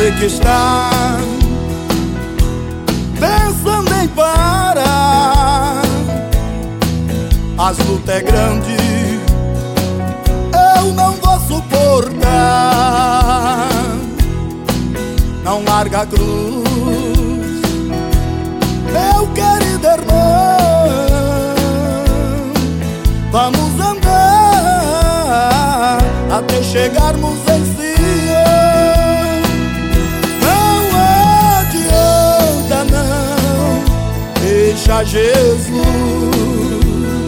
Você que está pensando em parar, as lutas é grande, eu não vou suportar. Não larga a cruz, meu querido irmão. Vamos andar até chegarmos em Sião. Não adianta não, deixa Jesus.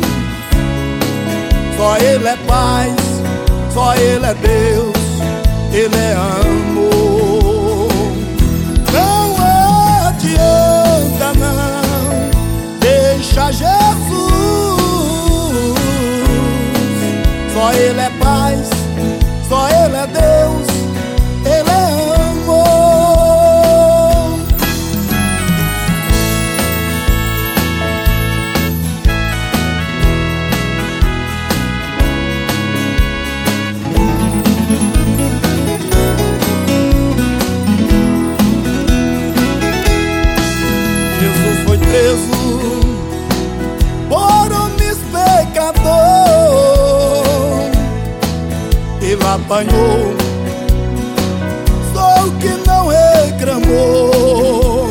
Só Ele é paz, só Ele é Deus, Ele é amor. Não adianta não, deixa Jesus. Só Ele é paz, só Ele é Deus, Ele é amor. Jesus foi preso por homens pecador. Ele apanhou, só o que não reclamou.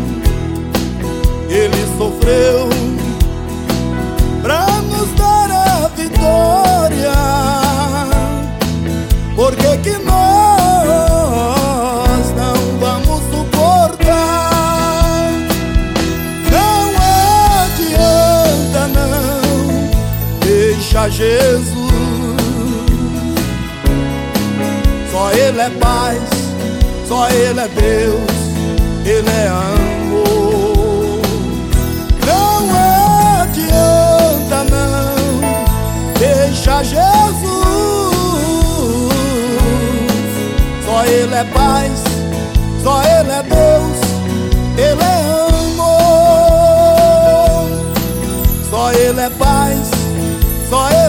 Ele sofreu pra nos dar a vitória. Por que que nós não vamos suportar? Não adianta não, deixa Jesus. Só Ele é paz, só Ele é Deus, Ele é amor. Não adianta não, deixa Jesus. Só Ele é paz, só Ele é Deus, Ele é amor. Só Ele é paz, só Ele